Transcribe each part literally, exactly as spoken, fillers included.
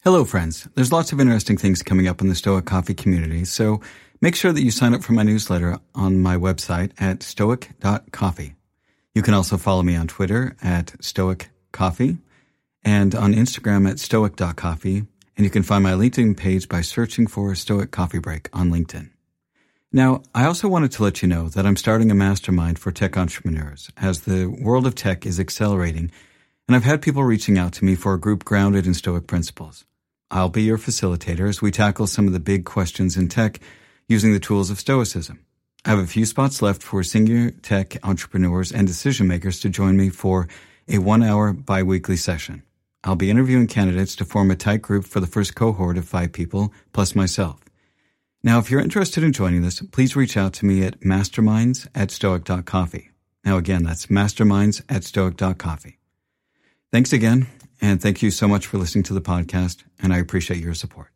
Hello, friends. There's lots of interesting things coming up in the Stoic Coffee community, so make sure that you sign up for my newsletter on my website at stoic dot coffee. You can also follow me on Twitter at stoic coffee and on Instagram at stoic dot coffee, and you can find my LinkedIn page by searching for Stoic Coffee Break on LinkedIn. Now, I also wanted to let you know that I'm starting a mastermind for tech entrepreneurs as the world of tech is accelerating, and I've had people reaching out to me for a group grounded in Stoic principles. I'll be your facilitator as we tackle some of the big questions in tech using the tools of Stoicism. I have a few spots left for senior tech entrepreneurs and decision makers to join me for a one-hour bi-weekly session. I'll be interviewing candidates to form a tight group for the first cohort of five people, plus myself. Now, if you're interested in joining this, please reach out to me at masterminds at stoic dot coffee. Now, again, that's masterminds at stoic dot coffee. Thanks again, and thank you so much for listening to the podcast, and I appreciate your support.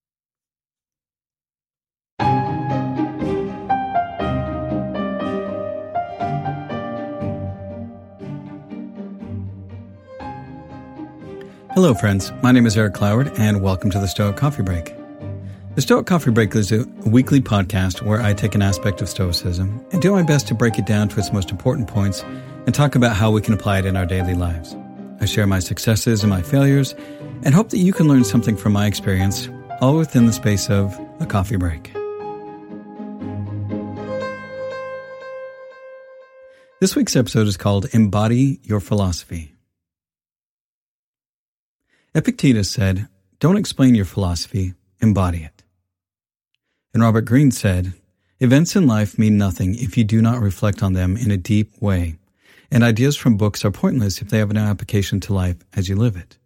Hello, friends. My name is Eric Cloward, and welcome to the Stoic Coffee Break. The Stoic Coffee Break is a weekly podcast where I take an aspect of Stoicism and do my best to break it down to its most important points and talk about how we can apply it in our daily lives. I share my successes and my failures and hope that you can learn something from my experience, all within the space of a coffee break. This week's episode is called Embody Your Philosophy. Epictetus said, "Don't explain your philosophy, embody it." And Robert Greene said, "Events in life mean nothing if you do not reflect on them in a deep way, and ideas from books are pointless if they have no application to life as you live it."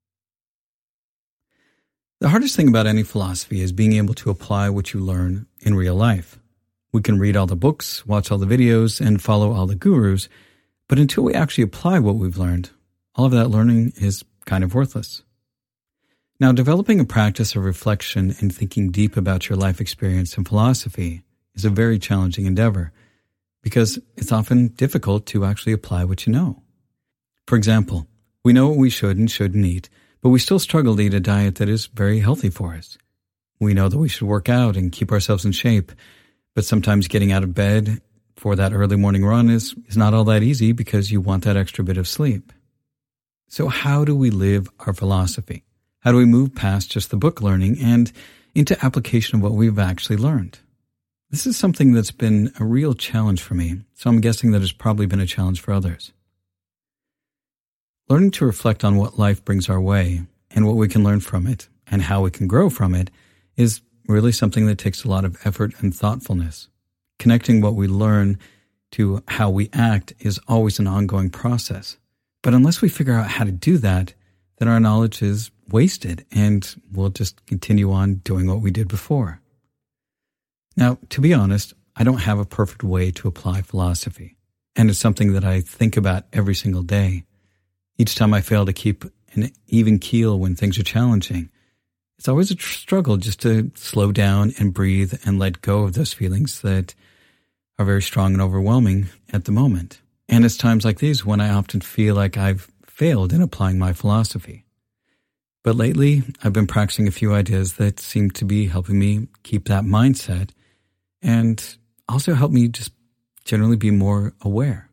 The hardest thing about any philosophy is being able to apply what you learn in real life. We can read all the books, watch all the videos, and follow all the gurus, but until we actually apply what we've learned, all of that learning is kind of worthless. Now, developing a practice of reflection and thinking deep about your life experience and philosophy is a very challenging endeavor because it's often difficult to actually apply what you know. For example, we know what we should and shouldn't eat, but we still struggle to eat a diet that is very healthy for us. We know that we should work out and keep ourselves in shape, but sometimes getting out of bed for that early morning run is, is not all that easy because you want that extra bit of sleep. So how do we live our philosophy? How do we move past just the book learning and into application of what we've actually learned? This is something that's been a real challenge for me, so I'm guessing that it's probably been a challenge for others. Learning to reflect on what life brings our way and what we can learn from it and how we can grow from it is really something that takes a lot of effort and thoughtfulness. Connecting what we learn to how we act is always an ongoing process. But unless we figure out how to do that, then our knowledge is wasted and we'll just continue on doing what we did before. Now, to be honest, I don't have a perfect way to apply philosophy, and it's something that I think about every single day. Each time I fail to keep an even keel when things are challenging, it's always a tr- struggle just to slow down and breathe and let go of those feelings that are very strong and overwhelming at the moment. And it's times like these when I often feel like I've failed in applying my philosophy. But lately, I've been practicing a few ideas that seem to be helping me keep that mindset and also help me just generally be more aware.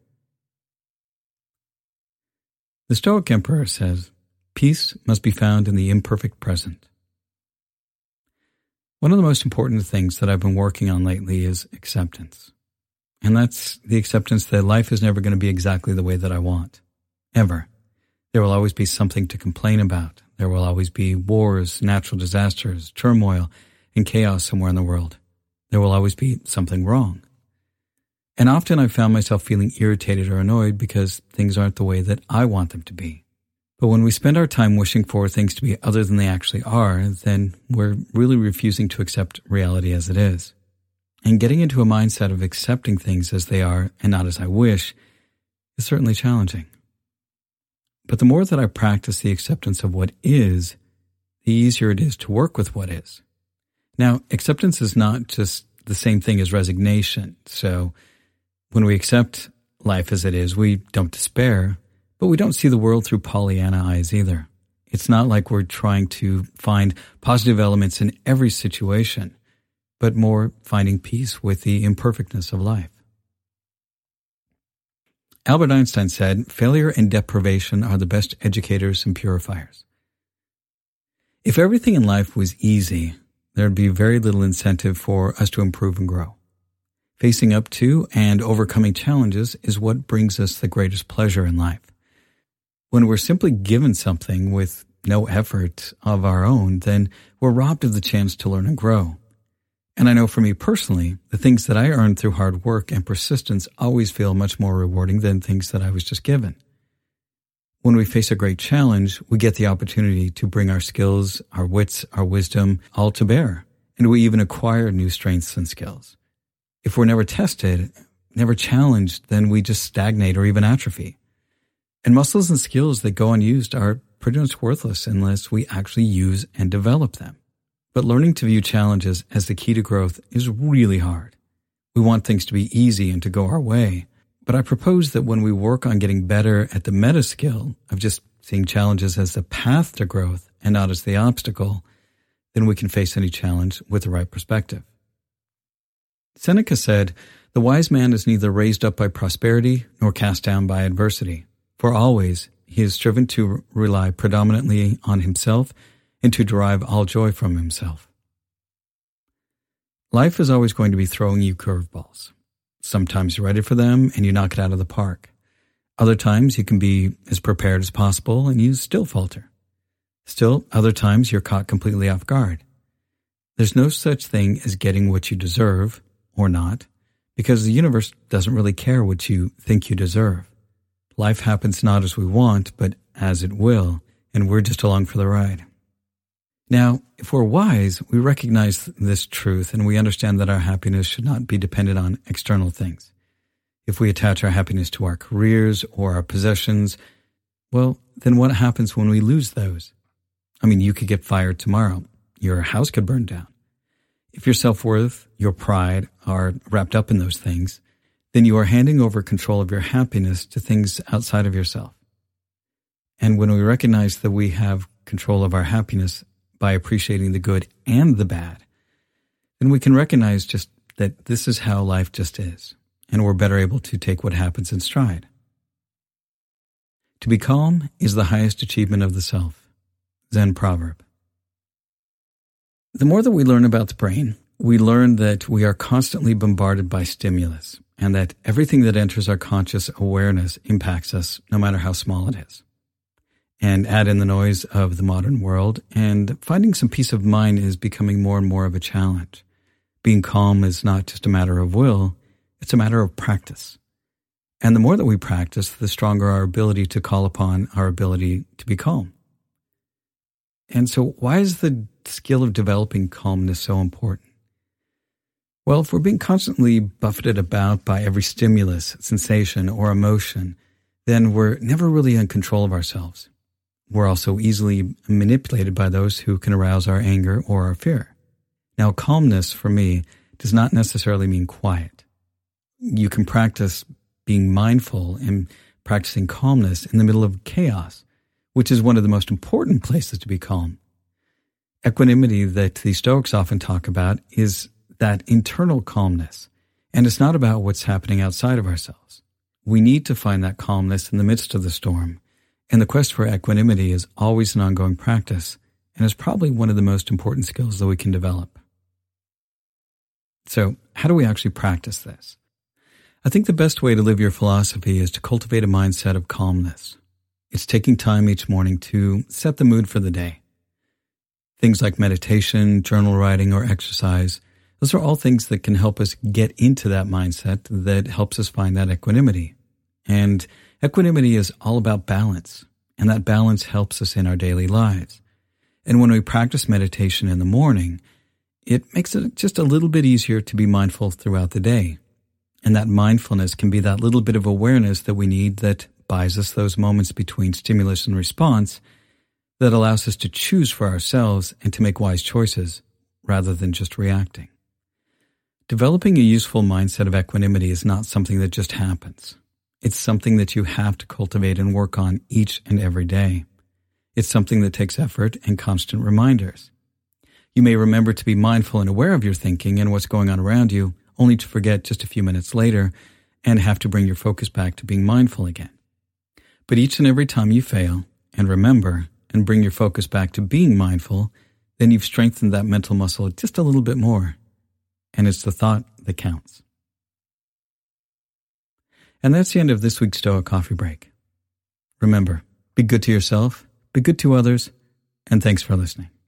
The Stoic Emperor says, "Peace must be found in the imperfect present." One of the most important things that I've been working on lately is acceptance. And that's the acceptance that life is never going to be exactly the way that I want. Ever. There will always be something to complain about. There will always be wars, natural disasters, turmoil, and chaos somewhere in the world. There will always be something wrong. And often I've found myself feeling irritated or annoyed because things aren't the way that I want them to be. But when we spend our time wishing for things to be other than they actually are, then we're really refusing to accept reality as it is. And getting into a mindset of accepting things as they are and not as I wish is certainly challenging. But the more that I practice the acceptance of what is, the easier it is to work with what is. Now, acceptance is not just the same thing as resignation. So when we accept life as it is, we don't despair, but we don't see the world through Pollyanna eyes either. It's not like we're trying to find positive elements in every situation, but more finding peace with the imperfectness of life. Albert Einstein said, "Failure and deprivation are the best educators and purifiers." If everything in life was easy, there'd be very little incentive for us to improve and grow. Facing up to and overcoming challenges is what brings us the greatest pleasure in life. When we're simply given something with no effort of our own, then we're robbed of the chance to learn and grow. And I know for me personally, the things that I earned through hard work and persistence always feel much more rewarding than things that I was just given. When we face a great challenge, we get the opportunity to bring our skills, our wits, our wisdom all to bear, and we even acquire new strengths and skills. If we're never tested, never challenged, then we just stagnate or even atrophy. And muscles and skills that go unused are pretty much worthless unless we actually use and develop them. But learning to view challenges as the key to growth is really hard. We want things to be easy and to go our way. But I propose that when we work on getting better at the meta skill of just seeing challenges as the path to growth and not as the obstacle, then we can face any challenge with the right perspective. Seneca said, "The wise man is neither raised up by prosperity nor cast down by adversity, for always he is striven to rely predominantly on himself and to derive all joy from himself." Life is always going to be throwing you curveballs. Sometimes you're ready for them and you knock it out of the park. Other times you can be as prepared as possible and you still falter. Still, other times you're caught completely off guard. There's no such thing as getting what you deserve or not, because the universe doesn't really care what you think you deserve. Life happens not as we want, but as it will, and we're just along for the ride. Now, if we're wise, we recognize this truth and we understand that our happiness should not be dependent on external things. If we attach our happiness to our careers or our possessions, well, then what happens when we lose those? I mean, you could get fired tomorrow. Your house could burn down. If your self-worth, your pride are wrapped up in those things, then you are handing over control of your happiness to things outside of yourself. And when we recognize that we have control of our happiness by appreciating the good and the bad, then we can recognize just that this is how life just is, and we're better able to take what happens in stride. To be calm is the highest achievement of the self. Zen proverb. The more that we learn about the brain, we learn that we are constantly bombarded by stimulus, and that everything that enters our conscious awareness impacts us, no matter how small it is. And add in the noise of the modern world, and finding some peace of mind is becoming more and more of a challenge. Being calm is not just a matter of will, it's a matter of practice. And the more that we practice, the stronger our ability to call upon our ability to be calm. And so why is the skill of developing calmness so important? Well, if we're being constantly buffeted about by every stimulus, sensation, or emotion, then we're never really in control of ourselves. We're also easily manipulated by those who can arouse our anger or our fear. Now, calmness, for me, does not necessarily mean quiet. You can practice being mindful and practicing calmness in the middle of chaos, which is one of the most important places to be calm. Equanimity that the Stoics often talk about is that internal calmness, and it's not about what's happening outside of ourselves. We need to find that calmness in the midst of the storm. And the quest for equanimity is always an ongoing practice, and is probably one of the most important skills that we can develop. So, how do we actually practice this? I think the best way to live your philosophy is to cultivate a mindset of calmness. It's taking time each morning to set the mood for the day. Things like meditation, journal writing, or exercise, those are all things that can help us get into that mindset that helps us find that equanimity. And equanimity is all about balance, and that balance helps us in our daily lives. And when we practice meditation in the morning, it makes it just a little bit easier to be mindful throughout the day. And that mindfulness can be that little bit of awareness that we need that buys us those moments between stimulus and response that allows us to choose for ourselves and to make wise choices rather than just reacting. Developing a useful mindset of equanimity is not something that just happens. It's something that you have to cultivate and work on each and every day. It's something that takes effort and constant reminders. You may remember to be mindful and aware of your thinking and what's going on around you, only to forget just a few minutes later and have to bring your focus back to being mindful again. But each and every time you fail and remember and bring your focus back to being mindful, then you've strengthened that mental muscle just a little bit more. And it's the thought that counts. And that's the end of this week's Stoic Coffee Break. Remember, be good to yourself, be good to others, and thanks for listening.